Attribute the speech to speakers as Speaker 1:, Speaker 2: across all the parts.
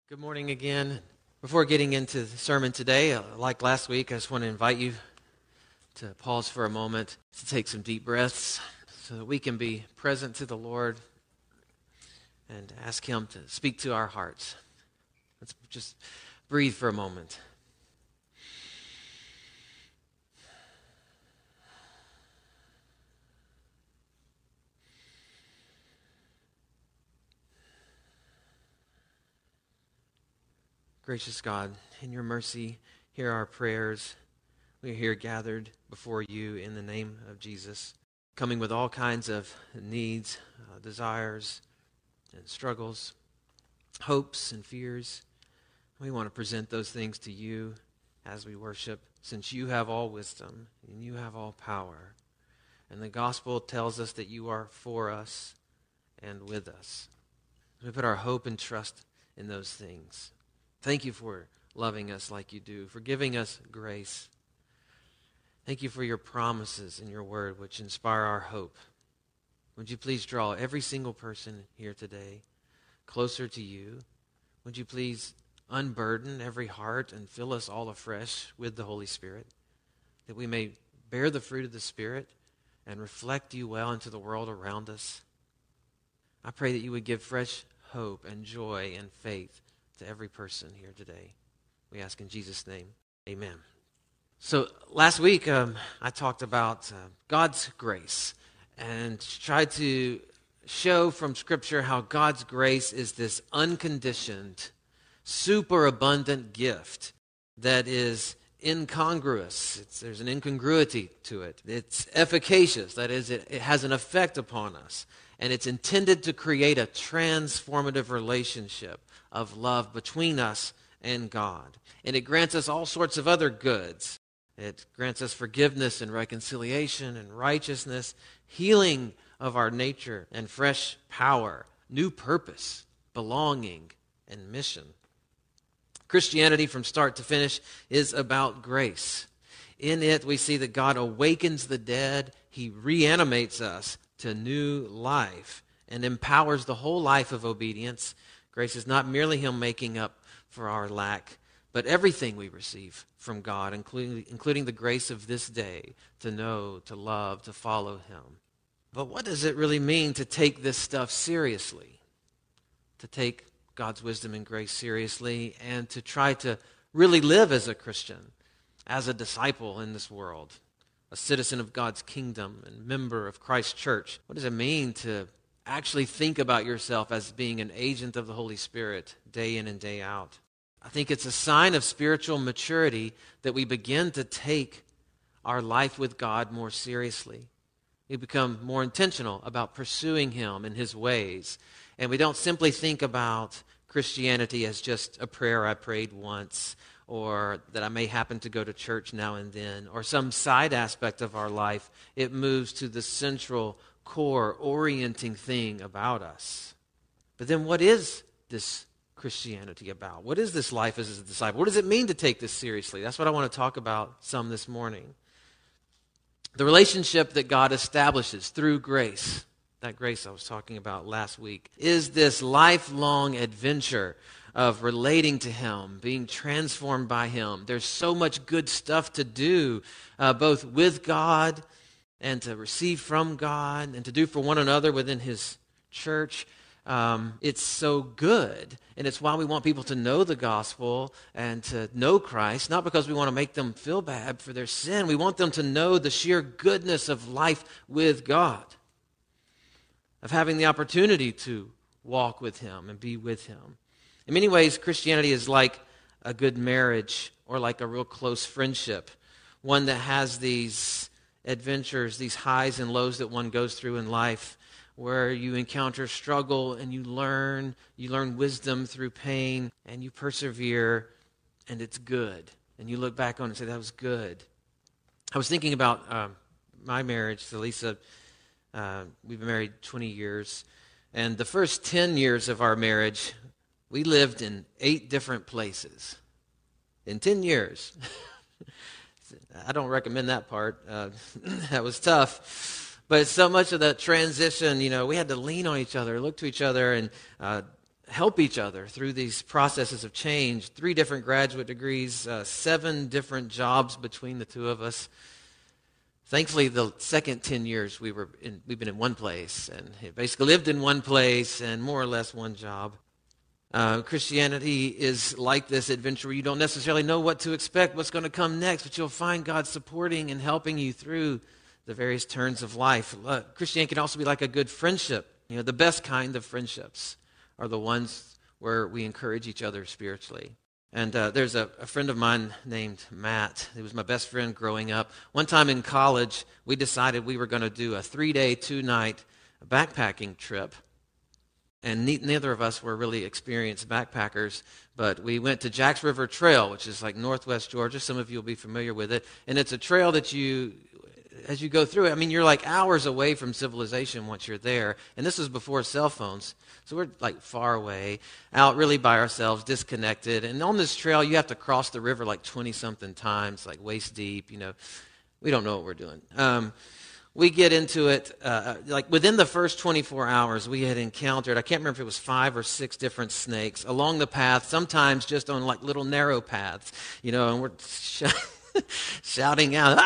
Speaker 1: Good morning again. Before getting into the sermon today, like last week, I just want to invite you to pause for a moment, to take some deep breaths so that we can be present to the Lord and ask Him to speak to our hearts. Let's just breathe for a moment. Gracious God, in your mercy, hear our prayers. We are here gathered before you in the name of Jesus, coming with all kinds of needs, desires, and struggles, hopes and fears. We want to present those things to you as we worship, since you have all wisdom and you have all power. And the gospel tells us that you are for us and with us. We put our hope and trust in those things. Thank you for loving us like you do, for giving us grace. Thank you for your promises in your word, which inspire our hope. Would you please draw every single person here today closer to you? Would you please unburden every heart and fill us all afresh with the Holy Spirit, that we may bear the fruit of the Spirit and reflect you well into the world around us? I pray that you would give fresh hope and joy and faith to every person here today. We ask in Jesus' name, amen. So last week I talked about God's grace and tried to show from Scripture how God's grace is this unconditioned, superabundant gift that is incongruous. There's an incongruity to it. It's efficacious. That is, it has an effect upon us. And it's intended to create a transformative relationship of love between us and God. And it grants us all sorts of other goods. It grants us forgiveness and reconciliation and righteousness, healing of our nature and fresh power, new purpose, belonging, and mission. Christianity from start to finish is about grace. In it, we see that God awakens the dead. He reanimates us to new life and empowers the whole life of obedience. Grace is not merely Him making up for our lack, but everything we receive from God, including the grace of this day to know, to love, to follow Him. But what does it really mean to take this stuff seriously? To take God's wisdom and grace seriously and to try to really live as a Christian, as a disciple in this world, a citizen of God's kingdom and member of Christ's church? What does it mean to actually think about yourself as being an agent of the Holy Spirit day in and day out? I think it's a sign of spiritual maturity that we begin to take our life with God more seriously. We become more intentional about pursuing Him and His ways. And we don't simply think about Christianity as just a prayer I prayed once, or that I may happen to go to church now and then, or some side aspect of our life. It moves to the central, core, orienting thing about us. But then what is this Christianity about? What is this life as a disciple? What does it mean to take this seriously? That's what I want to talk about some this morning. The relationship that God establishes through grace, that grace I was talking about last week, is this lifelong adventure of relating to Him, being transformed by Him. There's so much good stuff to do, both with God and to receive from God and to do for one another within His church. It's so good, and it's why we want people to know the gospel and to know Christ, not because we want to make them feel bad for their sin. We want them to know the sheer goodness of life with God, of having the opportunity to walk with Him and be with Him. In many ways, Christianity is like a good marriage or like a real close friendship, one that has these adventures, these highs and lows that one goes through in life, where you encounter struggle and you learn wisdom through pain, and you persevere, and it's good. And you look back on it and say, that was good. I was thinking about my marriage to Lisa. We've been married 20 years, and the first 10 years of our marriage, we lived in 8 different places in 10 years. I don't recommend that part. That was tough. But so much of that transition, we had to lean on each other, look to each other, and help each other through these processes of change. 3 different graduate degrees, 7 different jobs between the two of us. Thankfully, the second 10 years we've been in one place and basically lived in one place and more or less one job. Christianity is like this adventure where you don't necessarily know what to expect, what's going to come next, but you'll find God supporting and helping you through the various turns of life. Christianity can also be like a good friendship. The best kind of friendships are the ones where we encourage each other spiritually. And there's a friend of mine named Matt. He was my best friend growing up. One time in college, we decided we were going to do a 3-day, 2-night backpacking trip. And neither of us were really experienced backpackers, but we went to Jacks River Trail, which is like northwest Georgia. Some of you will be familiar with it. And it's a trail that as you go through it, you're like hours away from civilization once you're there. And this was before cell phones. So we're like far away, out really by ourselves, disconnected. And on this trail, you have to cross the river like 20-something times, like waist deep. We don't know what we're doing. We get into it, like within the first 24 hours, we had encountered, I can't remember if it was 5 or 6 different snakes along the path, sometimes just on like little narrow paths, and we're shouting out,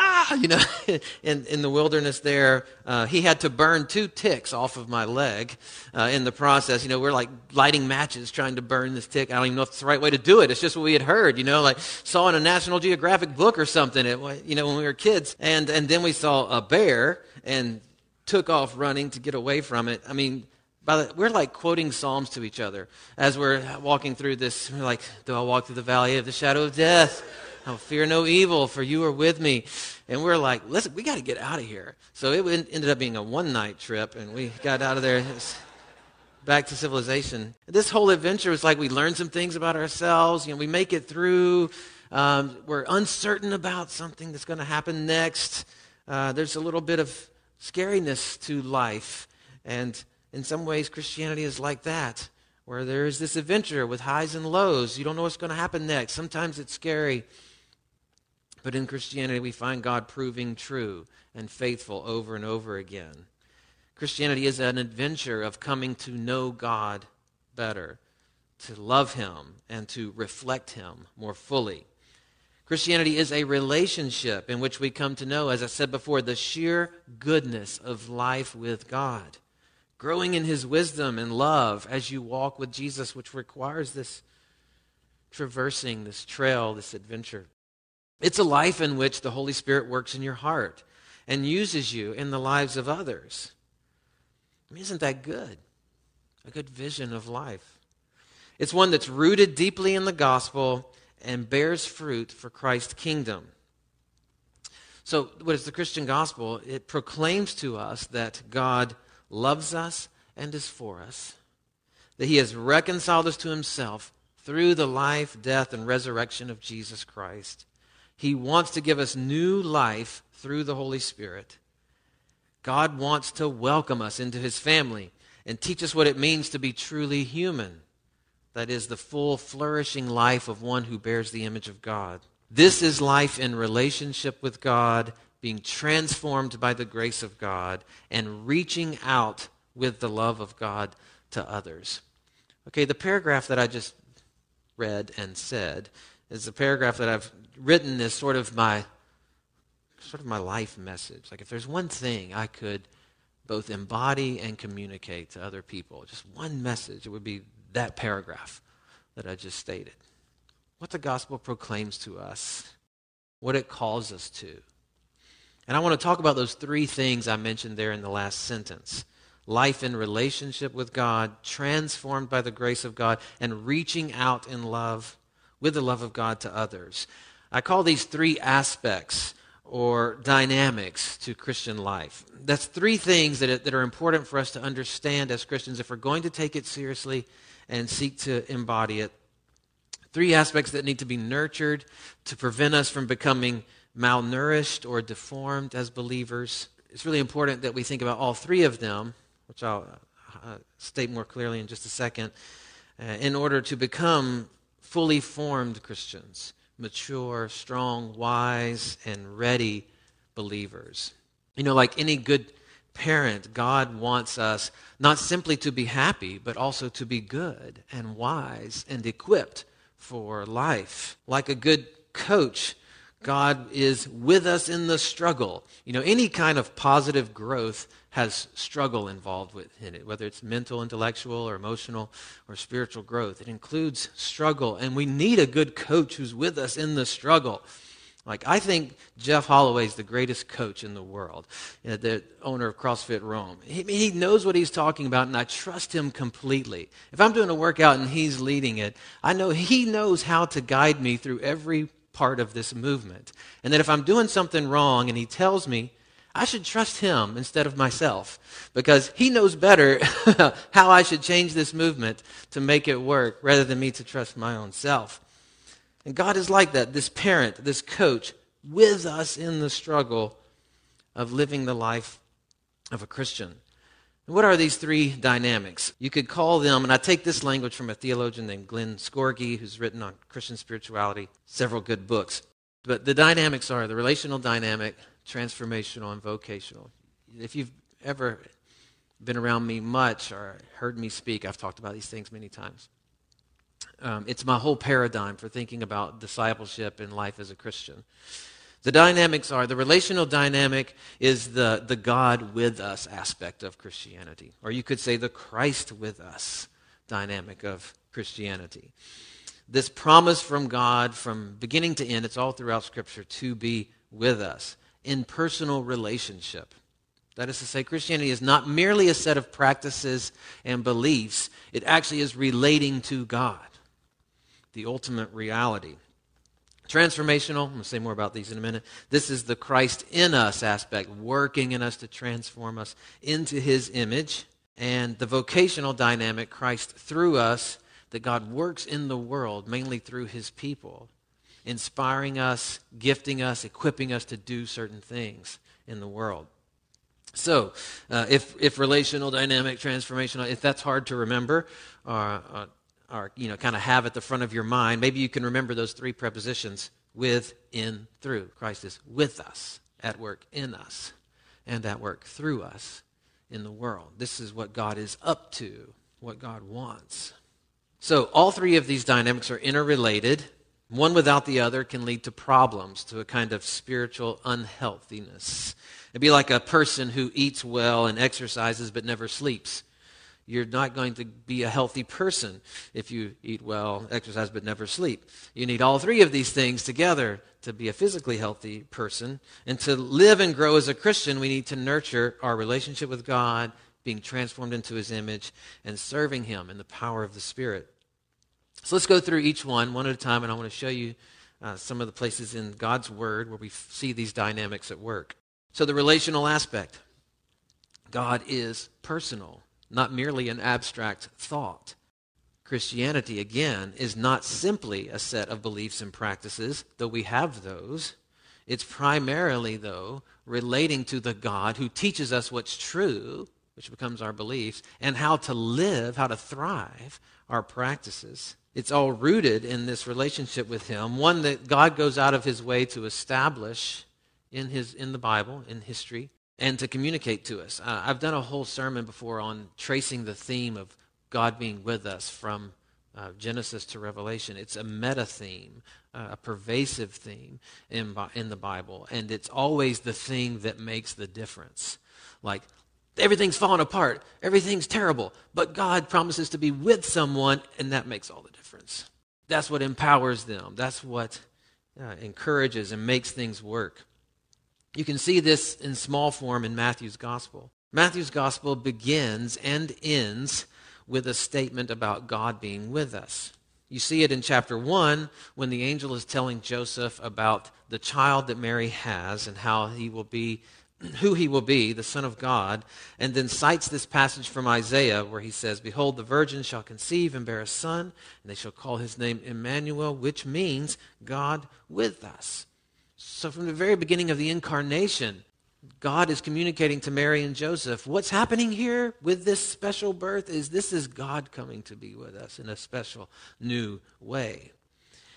Speaker 1: in the wilderness there. He had to burn 2 ticks off of my leg in the process. We're like lighting matches trying to burn this tick. I don't even know if it's the right way to do it. It's just what we had heard, like saw in a National Geographic book or something, when we were kids. And then we saw a bear and took off running to get away from it. We're like quoting Psalms to each other as we're walking through this. We're like, do I walk through the valley of the shadow of death? I'll fear no evil, for you are with me. And we're like, listen, we got to get out of here. So it ended up being a 1-night trip, and we got out of there back to civilization. This whole adventure was like we learned some things about ourselves. We make it through. We're uncertain about something that's going to happen next. There's a little bit of scariness to life. And in some ways, Christianity is like that, where there is this adventure with highs and lows. You don't know what's going to happen next. Sometimes it's scary. But in Christianity, we find God proving true and faithful over and over again. Christianity is an adventure of coming to know God better, to love Him, and to reflect Him more fully. Christianity is a relationship in which we come to know, as I said before, the sheer goodness of life with God, growing in His wisdom and love as you walk with Jesus, which requires this traversing, this trail, this adventure. It's a life in which the Holy Spirit works in your heart and uses you in the lives of others. Isn't that good? A good vision of life. It's one that's rooted deeply in the gospel and bears fruit for Christ's kingdom. So what is the Christian gospel? It proclaims to us that God loves us and is for us, that He has reconciled us to Himself through the life, death, and resurrection of Jesus Christ. He wants to give us new life through the Holy Spirit. God wants to welcome us into His family and teach us what it means to be truly human. That is, the full, flourishing life of one who bears the image of God. This is life in relationship with God, being transformed by the grace of God, and reaching out with the love of God to others. Okay, the paragraph that I just read and said is a paragraph that I've written as sort of my life message. Like if there's one thing I could both embody and communicate to other people, just one message, it would be that paragraph that I just stated. What the gospel proclaims to us, what it calls us to. And I want to talk about those 3 things I mentioned there in the last sentence. Life in relationship with God, transformed by the grace of God, and reaching out in love, with the love of God to others. I call these 3 aspects or dynamics to Christian life. That's 3 things that are important for us to understand as Christians if we're going to take it seriously and seek to embody it. 3 aspects that need to be nurtured to prevent us from becoming malnourished or deformed as believers. It's really important that we think about all 3 of them, which I'll state more clearly in just a second, in order to become fully formed Christians, mature, strong, wise, and ready believers. Like any good parent, God wants us not simply to be happy, but also to be good and wise and equipped for life. Like a good coach, God is with us in the struggle. Any kind of positive growth has struggle involved in it, whether it's mental, intellectual, or emotional, or spiritual growth. It includes struggle, and we need a good coach who's with us in the struggle. I think Jeff Holloway is the greatest coach in the world, the owner of CrossFit Rome. He knows what he's talking about, and I trust him completely. If I'm doing a workout and he's leading it, I know he knows how to guide me through every part of this movement. And that if I'm doing something wrong and he tells me, I should trust him instead of myself, because he knows better how I should change this movement to make it work rather than me to trust my own self. And God is like that, this parent, this coach, with us in the struggle of living the life of a Christian. And what are these three dynamics? You could call them, and I take this language from a theologian named Glenn Scorgi, who's written on Christian spirituality, several good books. But the dynamics are the relational dynamic, transformational, and vocational. If you've ever been around me much or heard me speak, I've talked about these things many times. It's my whole paradigm for thinking about discipleship and life as a Christian. The dynamics are, the relational dynamic is the God with us aspect of Christianity. Or you could say the Christ with us dynamic of Christianity. This promise from God from beginning to end, it's all throughout Scripture, to be with us in personal relationship. That is to say, Christianity is not merely a set of practices and beliefs. It actually is relating to God, the ultimate reality. Transformational, I'm going to say more about these in a minute. This is the Christ in us aspect, working in us to transform us into his image. And the vocational dynamic, Christ through us, that God works in the world, mainly through his people, inspiring us, gifting us, equipping us to do certain things in the world. So, if relational dynamic, transformational, if that's hard to remember, or kind of have at the front of your mind, maybe you can remember those three prepositions: with, in, through. Christ is with us, at work in us, and at work through us in the world. This is what God is up to, what God wants. So all three of these dynamics are interrelated. One without the other can lead to problems, to a kind of spiritual unhealthiness. It'd be like a person who eats well and exercises but never sleeps. You're not going to be a healthy person if you eat well, exercise, but never sleep. You need all three of these things together to be a physically healthy person. And to live and grow as a Christian, we need to nurture our relationship with God, being transformed into his image, and serving him in the power of the Spirit. So let's go through each one at a time, and I want to show you some of the places in God's Word where we see these dynamics at work. So the relational aspect. God is personal, not merely an abstract thought. Christianity, again, is not simply a set of beliefs and practices, though we have those. It's primarily, though, relating to the God who teaches us what's true, which becomes our beliefs, and how to live, how to thrive our practices. It's all rooted in this relationship with him, one that God goes out of his way to establish in the Bible, in history, and to communicate to us. I've done a whole sermon before on tracing the theme of God being with us from Genesis to Revelation. It's a meta-theme, a pervasive theme in the Bible, and it's always the thing that makes the difference. Like, everything's falling apart, everything's terrible, but God promises to be with someone, and that makes all the difference. That's what empowers them. That's what encourages and makes things work. You can see this in small form in Matthew's Gospel. Matthew's Gospel begins and ends with a statement about God being with us. You see it in chapter 1 when the angel is telling Joseph about the child that Mary has and how he will be, who he will be, the Son of God, and then cites this passage from Isaiah where he says, "Behold, the virgin shall conceive and bear a son, and they shall call his name Emmanuel," which means God with us. So from the very beginning of the incarnation, God is communicating to Mary and Joseph, what's happening here with this special birth is God coming to be with us in a special new way.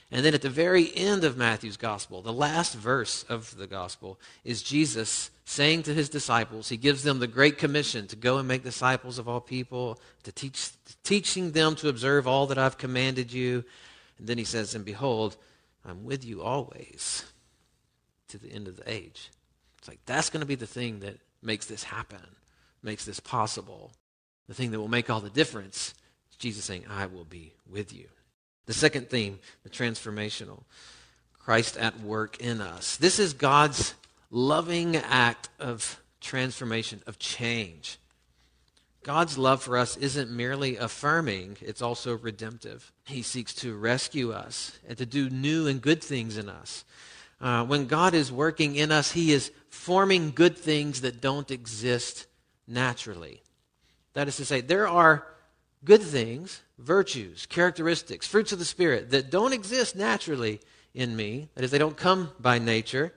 Speaker 1: And then at the very end of Matthew's gospel, the last verse of the gospel, is Jesus saying to his disciples, he gives them the great commission to go and make disciples of all people, to teaching them to observe all that I've commanded you. And then he says, and behold, I'm with you always to the end of the age. It's like that's going to be the thing that makes this happen, makes this possible. The thing that will make all the difference is Jesus saying, I will be with you. The second theme, the transformational, Christ at work in us. This is God's loving act of transformation, of change. God's love for us isn't merely affirming, it's also redemptive. He seeks to rescue us and to do new and good things in us. When God is working in us, he is forming good things that don't exist naturally. That is to say, there are good things, virtues, characteristics, fruits of the Spirit that don't exist naturally in me. That is, they don't come by nature.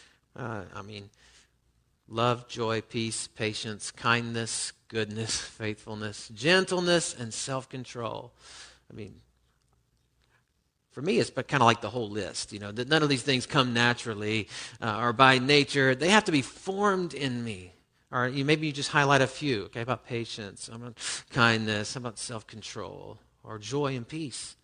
Speaker 1: Love, joy, peace, patience, kindness, goodness, faithfulness, gentleness, and self-control. For me, it's kind of like the whole list. That none of these things come naturally or by nature. They have to be formed in me. Or maybe you just highlight a few, okay, about patience, about kindness, about self-control, or joy and peace.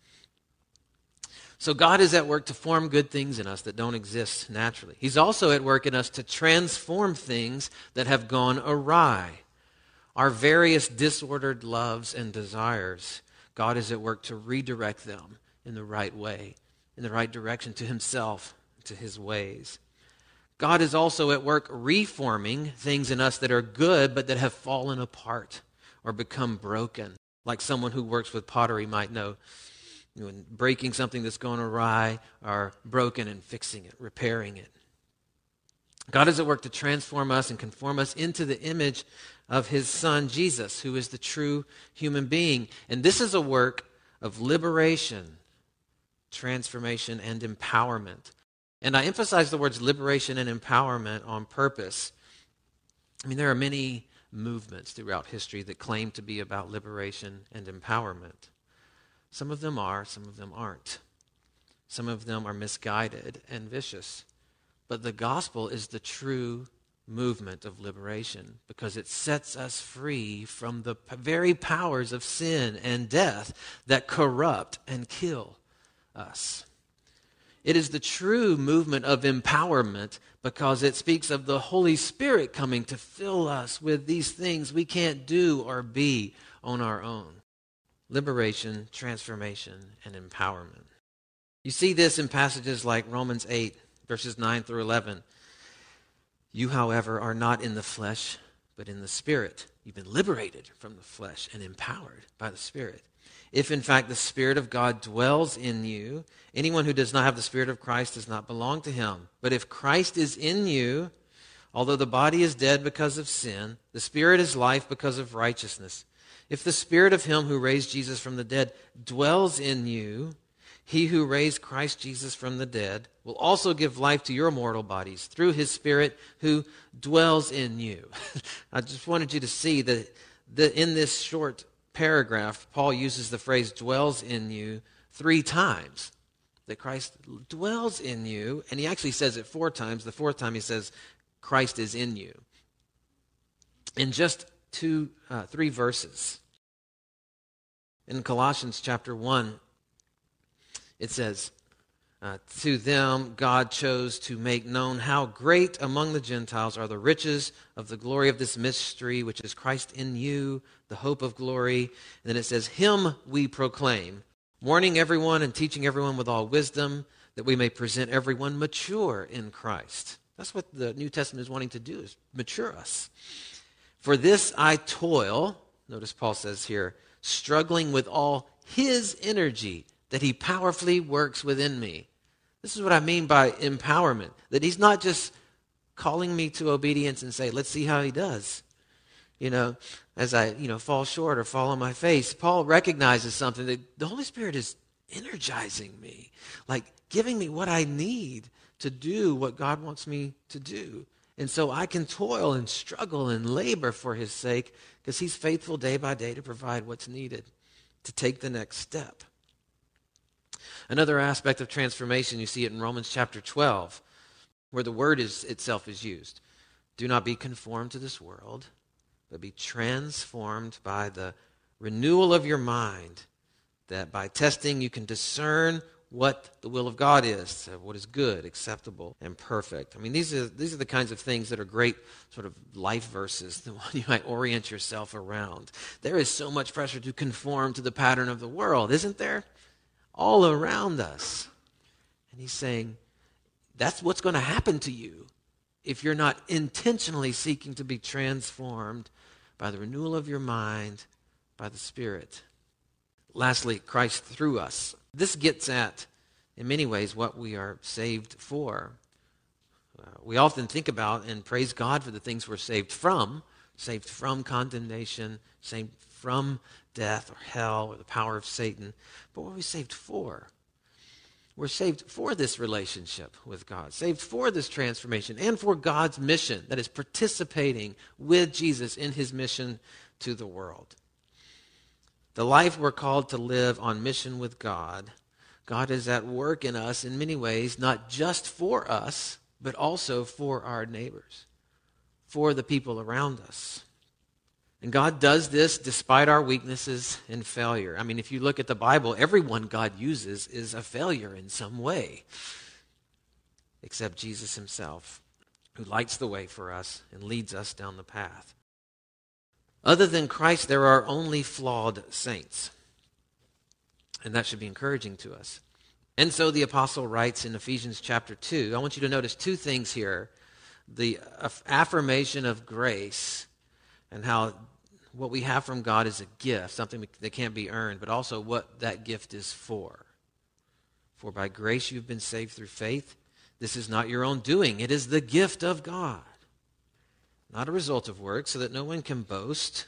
Speaker 1: So God is at work to form good things in us that don't exist naturally. He's also at work in us to transform things that have gone awry. Our various disordered loves and desires, God is at work to redirect them in the right way, in the right direction to himself, to his ways. God is also at work reforming things in us that are good but that have fallen apart or become broken, like someone who works with pottery might know. Breaking something that's gone awry or broken and fixing it, repairing it. God is at work to transform us and conform us into the image of his Son, Jesus, who is the true human being. And this is a work of liberation, transformation, and empowerment. And I emphasize the words liberation and empowerment on purpose. There are many movements throughout history that claim to be about liberation and empowerment. Some of them are, some of them aren't. Some of them are misguided and vicious. But the gospel is the true movement of liberation because it sets us free from the very powers of sin and death that corrupt and kill us. It is the true movement of empowerment because it speaks of the Holy Spirit coming to fill us with these things we can't do or be on our own. Liberation, transformation, and empowerment. You see this in passages like Romans 8, verses 9 through 11. You, however, are not in the flesh, but in the Spirit. You've been liberated from the flesh and empowered by the Spirit. If, in fact, the Spirit of God dwells in you, anyone who does not have the Spirit of Christ does not belong to him. But if Christ is in you, although the body is dead because of sin, the Spirit is life because of righteousness. If the Spirit of him who raised Jesus from the dead dwells in you, he who raised Christ Jesus from the dead will also give life to your mortal bodies through his Spirit who dwells in you. I just wanted you to see that in this short paragraph, Paul uses the phrase dwells in you 3 times. That Christ dwells in you, and he actually says it 4 times. The 4th time he says Christ is in you. In just 3 verses. In Colossians chapter 1, it says, to them God chose to make known how great among the Gentiles are the riches of the glory of this mystery, which is Christ in you, the hope of glory. And then it says, him we proclaim, warning everyone and teaching everyone with all wisdom, that we may present everyone mature in Christ. That's what the New Testament is wanting to do, is mature us. For this I toil, notice Paul says here, struggling with all his energy that he powerfully works within me. This is what I mean by empowerment, that he's not just calling me to obedience and say, let's see how he does. As I, fall short or fall on my face. Paul recognizes something, that the Holy Spirit is energizing me, like giving me what I need to do what God wants me to do. And so I can toil and struggle and labor for his sake because he's faithful day by day to provide what's needed to take the next step. Another aspect of transformation, you see it in Romans chapter 12, where the word itself is used. Do not be conformed to this world, but be transformed by the renewal of your mind, that by testing you can discern what the will of God is, what is good, acceptable, and perfect. I mean, these are the kinds of things that are great sort of life verses, the one you might orient yourself around. There is so much pressure to conform to the pattern of the world, isn't there? All around us. And he's saying, that's what's going to happen to you if you're not intentionally seeking to be transformed by the renewal of your mind, by the Spirit. Lastly, Christ through us. This gets at, in many ways, what we are saved for. We often think about and praise God for the things we're saved from condemnation, saved from death or hell or the power of Satan. But what are we saved for? We're saved for this relationship with God, saved for this transformation, and for God's mission, that is participating with Jesus in his mission to the world. The life we're called to live on mission with God, God is at work in us in many ways, not just for us, but also for our neighbors, for the people around us. And God does this despite our weaknesses and failure. I mean, if you look at the Bible, everyone God uses is a failure in some way, except Jesus himself, who lights the way for us and leads us down the path. Other than Christ, there are only flawed saints. And that should be encouraging to us. And so the apostle writes in Ephesians chapter 2, I want you to notice two things here. The affirmation of grace and how what we have from God is a gift, something that can't be earned, but also what that gift is for. For by grace you've been saved through faith. This is not your own doing. It is the gift of God, not a result of work, so that no one can boast.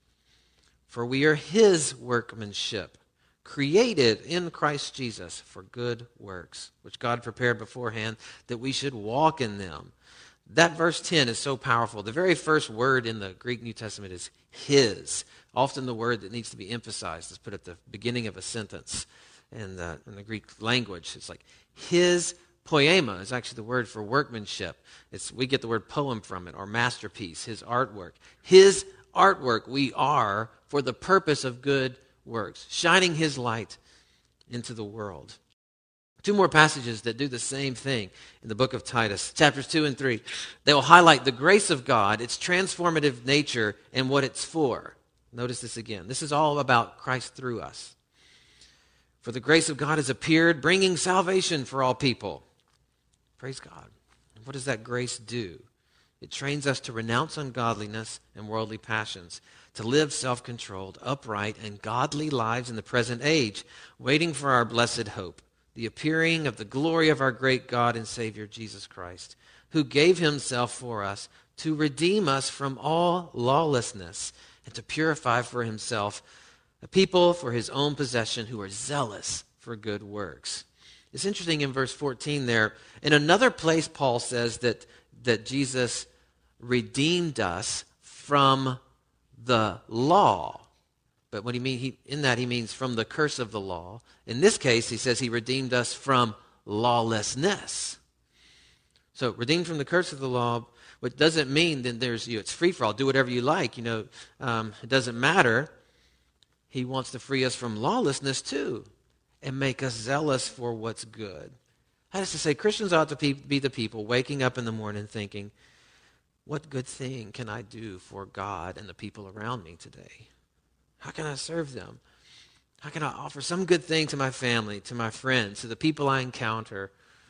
Speaker 1: For we are his workmanship, created in Christ Jesus for good works, which God prepared beforehand that we should walk in them. That verse 10 is so powerful. The very first word in the Greek New Testament is his. Often the word that needs to be emphasized is put at the beginning of a sentence in the Greek language. It's like his poema is actually the word for workmanship. We get the word poem from it, or masterpiece, his artwork. His artwork we are for the purpose of good works, shining his light into the world. Two more passages that do the same thing in the book of Titus, chapters 2 and 3. They will highlight the grace of God, its transformative nature, and what it's for. Notice this again. This is all about Christ through us. For the grace of God has appeared, bringing salvation for all people. Praise God. What does that grace do? It trains us to renounce ungodliness and worldly passions, to live self-controlled, upright, and godly lives in the present age, waiting for our blessed hope, the appearing of the glory of our great God and Savior, Jesus Christ, who gave himself for us to redeem us from all lawlessness and to purify for himself a people for his own possession who are zealous for good works. It's interesting in verse 14 there. In another place, Paul says that Jesus redeemed us from the law. But what he mean in that he means from the curse of the law. In this case, he says he redeemed us from lawlessness. So redeemed from the curse of the law, which doesn't mean that it's free for all. Do whatever you like. It doesn't matter. He wants to free us from lawlessness too, and make us zealous for what's good. That is to say, Christians ought to be the people waking up in the morning thinking, what good thing can I do for God and the people around me today? How can I serve them? How can I offer some good thing to my family, to my friends, to the people I encounter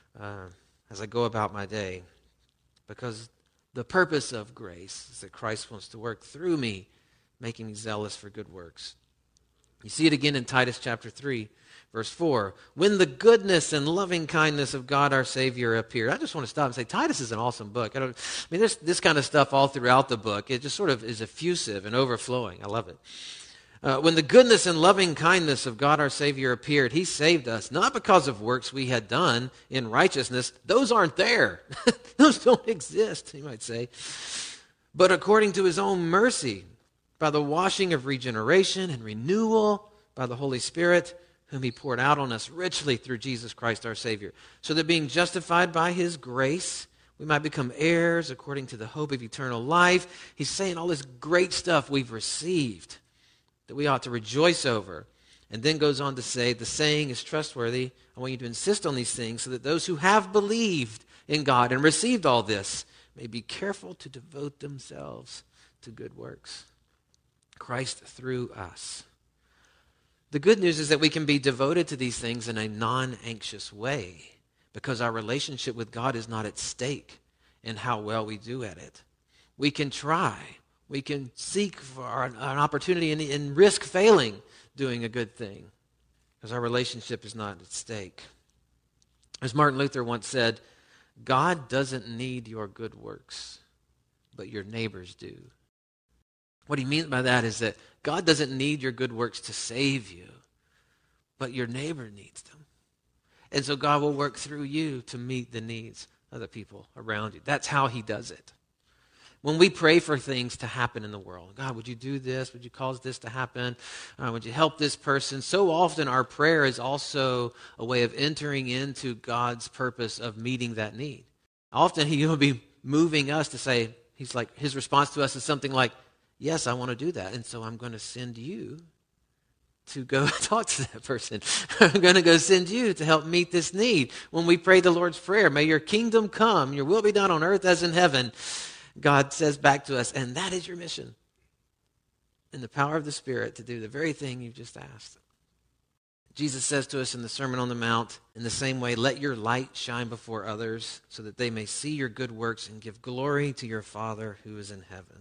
Speaker 1: as I go about my day? Because the purpose of grace is that Christ wants to work through me, making me zealous for good works. You see it again in Titus chapter 3, verse 4. When the goodness and loving kindness of God our Savior appeared. I just want to stop and say, Titus is an awesome book. There's this kind of stuff all throughout the book. It just sort of is effusive and overflowing. I love it. When the goodness and loving kindness of God our Savior appeared, he saved us, not because of works we had done in righteousness. Those aren't there. Those don't exist, you might say. But according to his own mercy, by the washing of regeneration and renewal by the Holy Spirit, whom he poured out on us richly through Jesus Christ our Savior, so that being justified by his grace, we might become heirs according to the hope of eternal life. He's saying all this great stuff we've received that we ought to rejoice over. And then goes on to say, the saying is trustworthy. I want you to insist on these things so that those who have believed in God and received all this may be careful to devote themselves to good works. Christ through us. The good news is that we can be devoted to these things in a non-anxious way because our relationship with God is not at stake in how well we do at it. We can try. We can seek for an opportunity and risk failing doing a good thing because our relationship is not at stake. As Martin Luther once said, God doesn't need your good works, but your neighbors do. What he means by that is that God doesn't need your good works to save you, but your neighbor needs them. And so God will work through you to meet the needs of the people around you. That's how he does it. When we pray for things to happen in the world, God, would you do this? Would you cause this to happen? Would you help this person? So often our prayer is also a way of entering into God's purpose of meeting that need. Often he will be moving us to say, his response to us is something like, yes, I want to do that. And so I'm going to send you to go talk to that person. I'm going to go send you to help meet this need. When we pray the Lord's Prayer, may your kingdom come, your will be done on earth as in heaven. God says back to us, and that is your mission. In the power of the Spirit to do the very thing you've just asked. Jesus says to us in the Sermon on the Mount, in the same way, let your light shine before others so that they may see your good works and give glory to your Father who is in heaven.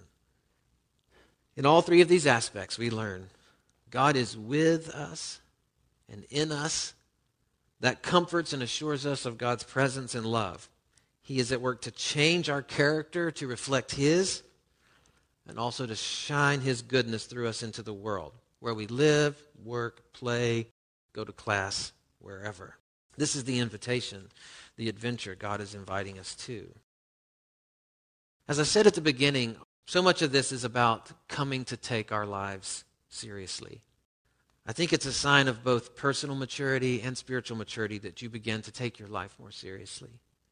Speaker 1: In all three of these aspects, we learn God is with us and in us. That comforts and assures us of God's presence and love. He is at work to change our character to reflect his and also to shine his goodness through us into the world where we live, work, play, go to class, wherever. This is the invitation, the adventure God is inviting us to. As I said at the beginning, so much of this is about coming to take our lives seriously. I think it's a sign of both personal maturity and spiritual maturity that you begin to take your life more seriously.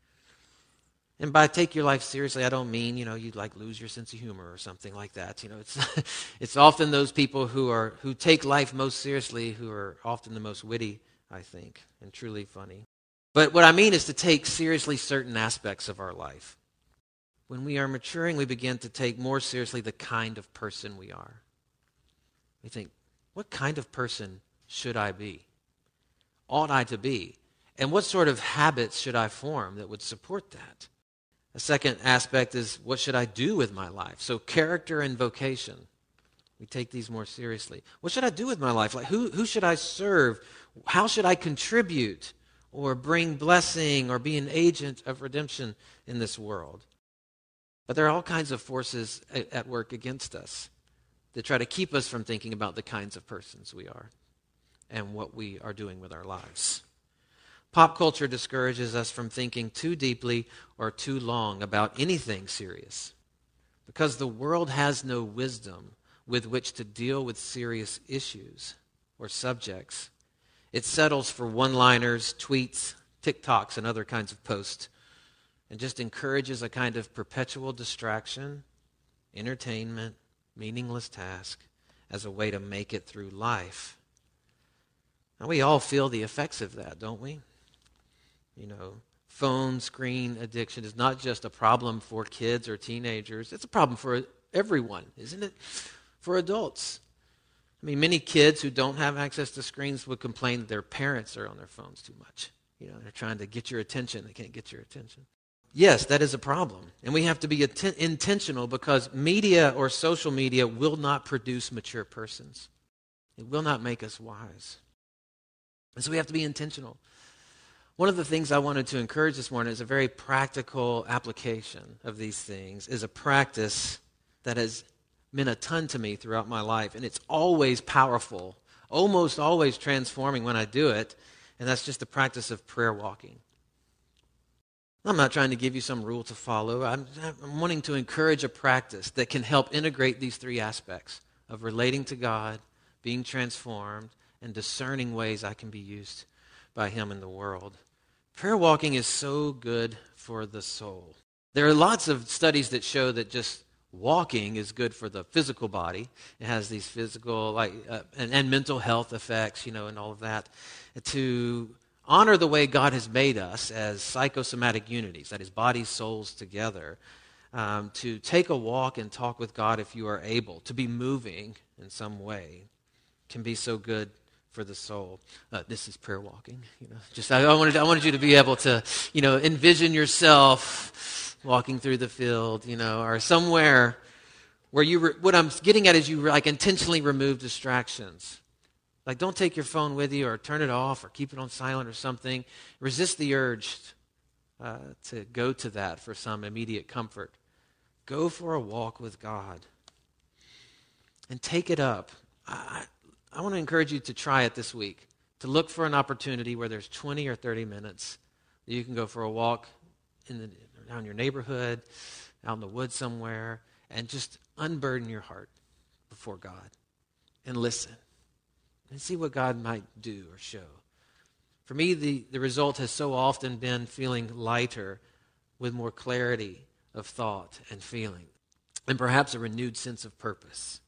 Speaker 1: And by take your life seriously, I don't mean, you'd lose your sense of humor or something like that. It's often those people who take life most seriously who are often the most witty, I think, and truly funny. But what I mean is to take seriously certain aspects of our life. When we are maturing, we begin to take more seriously the kind of person we are. We think, what kind of person should I be? Ought I to be? And what sort of habits should I form that would support that? A second aspect is, what should I do with my life? So character and vocation. We take these more seriously. What should I do with my life? Like who should I serve? How should I contribute or bring blessing or be an agent of redemption in this world? But there are all kinds of forces at work against us that try to keep us from thinking about the kinds of persons we are and what we are doing with our lives. Pop culture discourages us from thinking too deeply or too long about anything serious because the world has no wisdom with which to deal with serious issues or subjects. It settles for one-liners, tweets, TikToks, and other kinds of posts, and just encourages a kind of perpetual distraction, entertainment, meaningless task as a way to make it through life. Now, we all feel the effects of that, don't we? Phone screen addiction is not just a problem for kids or teenagers. It's a problem for everyone, isn't it? For adults. Many kids who don't have access to screens would complain that their parents are on their phones too much. They're trying to get your attention. They can't get your attention. Yes, that is a problem. And we have to be intentional because media or social media will not produce mature persons. It will not make us wise. And so we have to be intentional. One of the things I wanted to encourage this morning is a very practical application of these things, is a practice that has meant a ton to me throughout my life, and it's always powerful, almost always transforming when I do it, and that's just the practice of prayer walking. I'm not trying to give you some rule to follow. I'm wanting to encourage a practice that can help integrate these three aspects of relating to God, being transformed, and discerning ways I can be used by him in the world. Prayer walking is so good for the soul. There are lots of studies that show that just walking is good for the physical body. It has these physical and mental health effects, and all of that. To honor the way God has made us as psychosomatic unities, that is, bodies, souls together. To take a walk and talk with God if you are able, to be moving in some way, can be so good for the soul. This is prayer walking. I wanted you to be able to, envision yourself walking through the field, or somewhere where what I'm getting at is you intentionally remove distractions. Like, don't take your phone with you or turn it off or keep it on silent or something. Resist the urge to go to that for some immediate comfort. Go for a walk with God and take it up. I want to encourage you to try it this week, to look for an opportunity where there's 20 or 30 minutes that you can go for a walk around your neighborhood, out in the woods somewhere, and just unburden your heart before God and listen and see what God might do or show. For me, the result has so often been feeling lighter with more clarity of thought and feeling, and perhaps a renewed sense of purpose.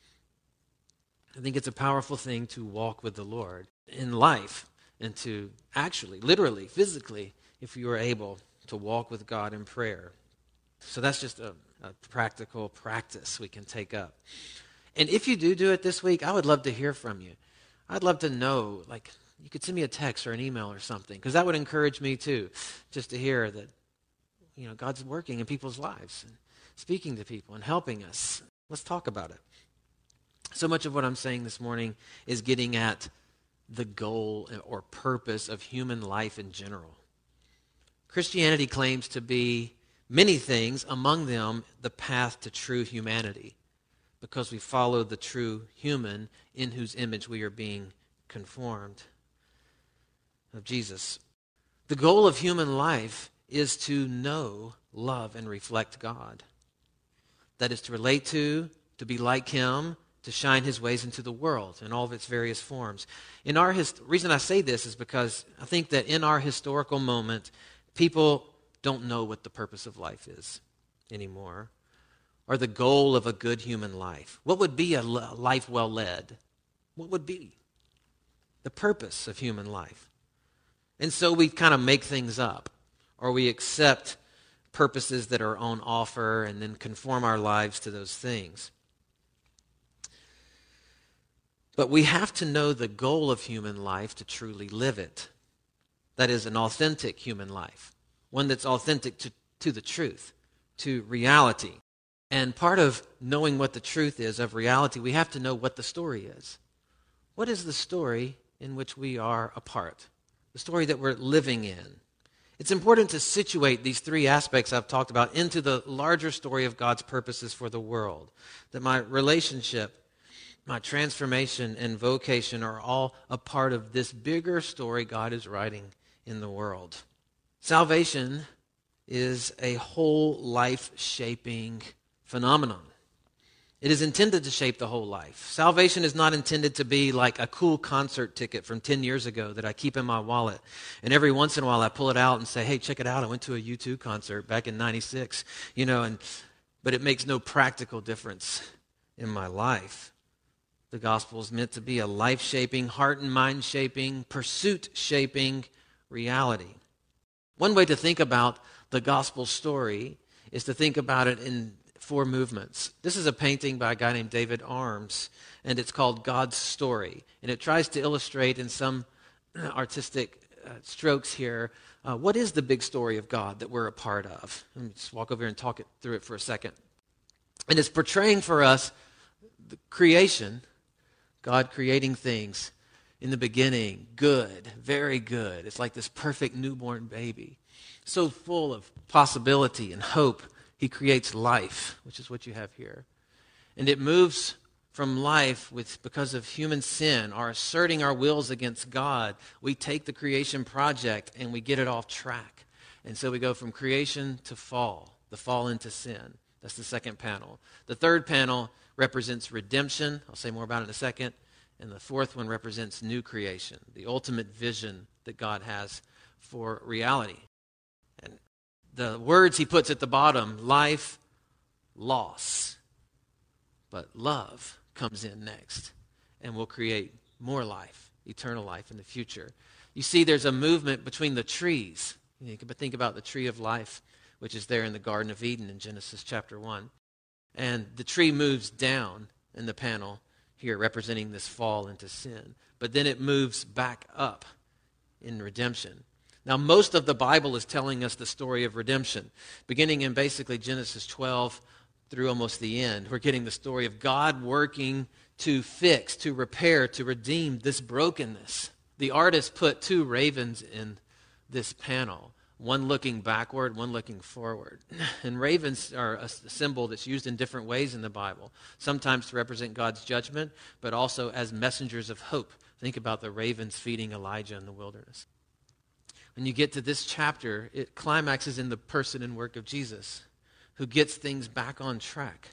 Speaker 1: I think it's a powerful thing to walk with the Lord in life and to actually, literally, physically, if you are able to walk with God in prayer. So that's just a practical practice we can take up. And if you do it this week, I would love to hear from you. I'd love to know, you could send me a text or an email or something, because that would encourage me too, just to hear that, God's working in people's lives and speaking to people and helping us. Let's talk about it. So much of what I'm saying this morning is getting at the goal or purpose of human life in general. Christianity claims to be many things, among them the path to true humanity, because we follow the true human in whose image we are being conformed, of Jesus. The goal of human life is to know, love, and reflect God. That is to relate to be like him, to shine his ways into the world in all of its various forms. Reason I say this is because I think that in our historical moment, people don't know what the purpose of life is anymore, or the goal of a good human life. What would be a life well led? What would be the purpose of human life? And so we kind of make things up, or we accept purposes that are on offer and then conform our lives to those things. But we have to know the goal of human life to truly live it. That is an authentic human life, one that's authentic to the truth, to reality. And part of knowing what the truth is of reality, we have to know what the story is. What is the story in which we are a part? The story that we're living in. It's important to situate these three aspects I've talked about into the larger story of God's purposes for the world. That my relationship, my transformation, and vocation are all a part of this bigger story God is writing in the world. Salvation is a whole life-shaping phenomenon. It is intended to shape the whole life. Salvation is not intended to be like a cool concert ticket from 10 years ago that I keep in my wallet. And every once in a while I pull it out and say, hey, check it out. I went to a U2 concert back in 96, but it makes no practical difference in my life. The gospel is meant to be a life-shaping, heart and mind-shaping, pursuit-shaping reality. One way to think about the gospel story is to think about it in 4 movements. This is a painting by a guy named David Arms, and it's called God's Story. And it tries to illustrate in some artistic strokes here, what is the big story of God that we're a part of? Let me just walk over here and talk through it for a second. And it's portraying for us the creation, God creating things in the beginning, good, very good. It's like this perfect newborn baby, so full of possibility and hope. He creates life, which is what you have here. And it moves from life because of human sin, our asserting our wills against God. We take the creation project and we get it off track. And so we go from creation to fall, the fall into sin. That's the second panel. The third panel represents redemption. I'll say more about it in a second. And the fourth one represents new creation, the ultimate vision that God has for reality. And the words he puts at the bottom, life, loss. But love comes in next and will create more life, eternal life in the future. You see, there's a movement between the trees. You can think about the tree of life, which is there in the Garden of Eden in Genesis chapter 1. And the tree moves down in the panel here, representing this fall into sin. But then it moves back up in redemption. Now, most of the Bible is telling us the story of redemption. Beginning in basically Genesis 12 through almost the end, we're getting the story of God working to fix, to repair, to redeem this brokenness. The artist put two ravens in this panel, one looking backward, one looking forward. And ravens are a symbol that's used in different ways in the Bible, sometimes to represent God's judgment, but also as messengers of hope. Think about the ravens feeding Elijah in the wilderness. When you get to this chapter, it climaxes in the person and work of Jesus, who gets things back on track.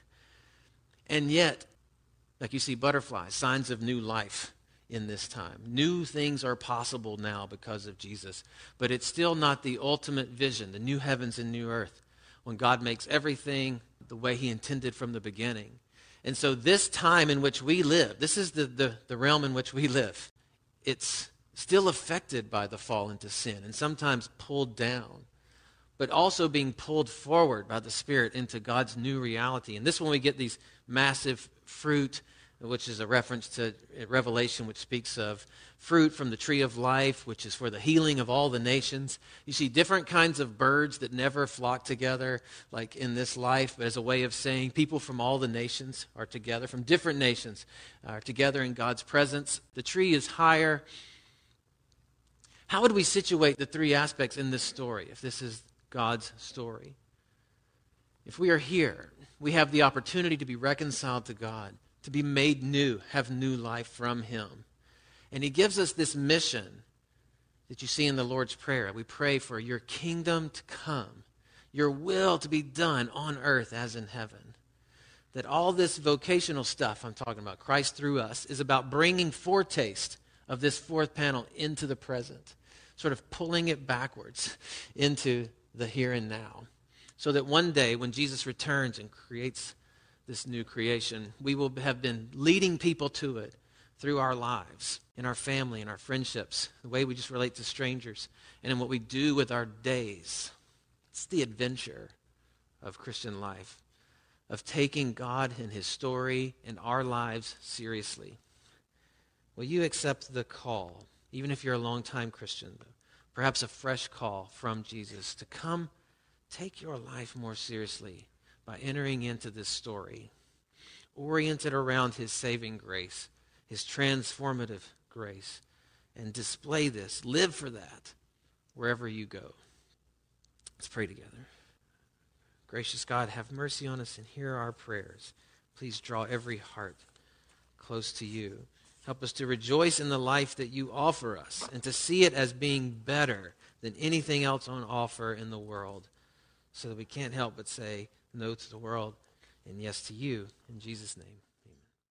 Speaker 1: And yet, like you see butterflies, signs of new life in this time. New things are possible now because of Jesus. But it's still not the ultimate vision, the new heavens and new earth, when God makes everything the way he intended from the beginning. And so this time in which we live, this is the realm in which we live. It's still affected by the fall into sin and sometimes pulled down, but also being pulled forward by the Spirit into God's new reality. And this one we get these massive fruit, which is a reference to Revelation, which speaks of fruit from the tree of life, which is for the healing of all the nations. You see different kinds of birds that never flock together, like in this life, but as a way of saying people from all the nations are together, from different nations are together in God's presence. The tree is higher. How would we situate the three aspects in this story, if this is God's story? If we are here, we have the opportunity to be reconciled to God, to be made new, have new life from him. And he gives us this mission that you see in the Lord's Prayer. We pray for your kingdom to come, your will to be done on earth as in heaven. That all this vocational stuff I'm talking about, Christ through us, is about bringing foretaste of this fourth panel into the present, sort of pulling it backwards into the here and now, so that one day when Jesus returns and creates this new creation, we will have been leading people to it through our lives, in our family, in our friendships, the way we just relate to strangers, and in what we do with our days. It's the adventure of Christian life, of taking God and his story and our lives seriously. Will you accept the call, even if you're a long-time Christian, perhaps a fresh call from Jesus, to come take your life more seriously by entering into this story, oriented around his saving grace, his transformative grace, and display this, live for that, wherever you go. Let's pray together. Gracious God, have mercy on us and hear our prayers. Please draw every heart close to you. Help us to rejoice in the life that you offer us and to see it as being better than anything else on offer in the world, so that we can't help but say no to the world and yes to you. In Jesus' name.